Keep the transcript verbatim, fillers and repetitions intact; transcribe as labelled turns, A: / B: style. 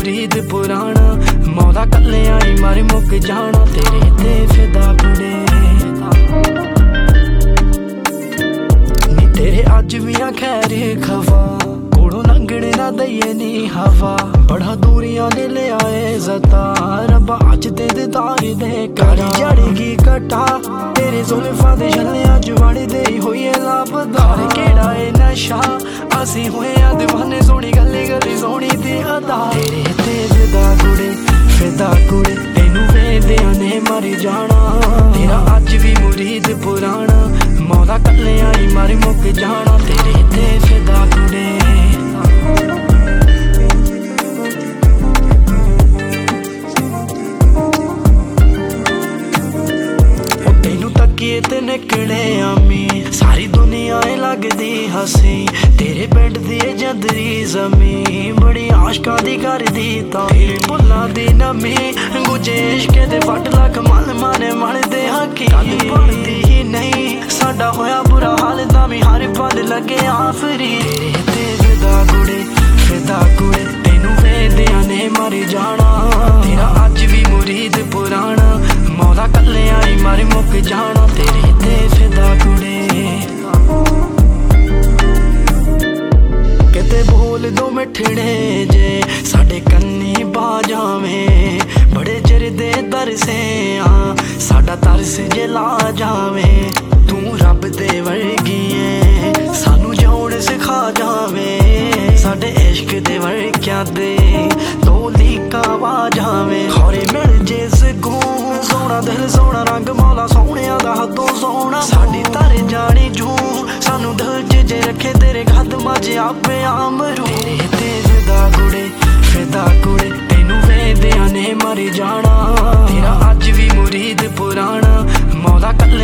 A: मुरीद पुराना मौला कल्ले आई मारे मुक जाना तेरे ते फिदा कुड़े नी तेरे अज भी आ खैर खफा कोड़ों लंघने ना दईए नी हवा बड़ा दूरियां ने ले आए जता रब्बा अज ते दीदार दे करी जड़ेगी कटा तेरे जुल्फां दे छल्लियां जवाड़े दे होइए लापदार केड़ा ए नशा असी होए आ दीवाने सोहनी गल्ली गल्ली सोहनी ते अदा तेरे ते फिदा कुड़े फिदा कुड़े तेनू वेंदियां ने मर जाना तेरा अज भी मुरीद पुराना मौला कल्ले आई मारे मुक जाना तेरे ते फिदा कुड़े ते निकले आमी सारी दुनिया लगदी हसी तेरे पिंड दी जदरी जमी बड़ी आशका दी कर दी तेरे भुल्लां दी नमी गुजे इश्के दे फट लख मल माने मन दे हकी बनदी ही नहीं साडा होया बुरा हाल तामी हर पल लगे आफरी तेरे ते फिदा कुड़े फिदा कुड़े तेनू वेंदियां ने मर जाना तेरा अज भी मुरीद पुराना मौला कल्ले आई मारे मुक जाना तेरे ते फिदा कुड़े किते बोल दो मिठड़े जे साडे कन्नी पा जावें बड़े चिर दे तरसे आ साडा तरस जे ला जावें तू रब दे वर्गी ऐ सानू जिउण सिखा जावें साडे इश्क दे वर्कियां दे दो लीकां वा जावें खौरे मिल जे सकूं सोहना दिल सोहना रंग मौला सोहणिया दा हदों सोहना साडी तर जानी जू सानू दिल च जे रखे तेरे कदमां च आपे आमरू तेरे ते फिदा कुड़े फिदा कुड़े तेनू वेंदियां ने मर जाना तेरा अज भी मुरीद पुराना मौला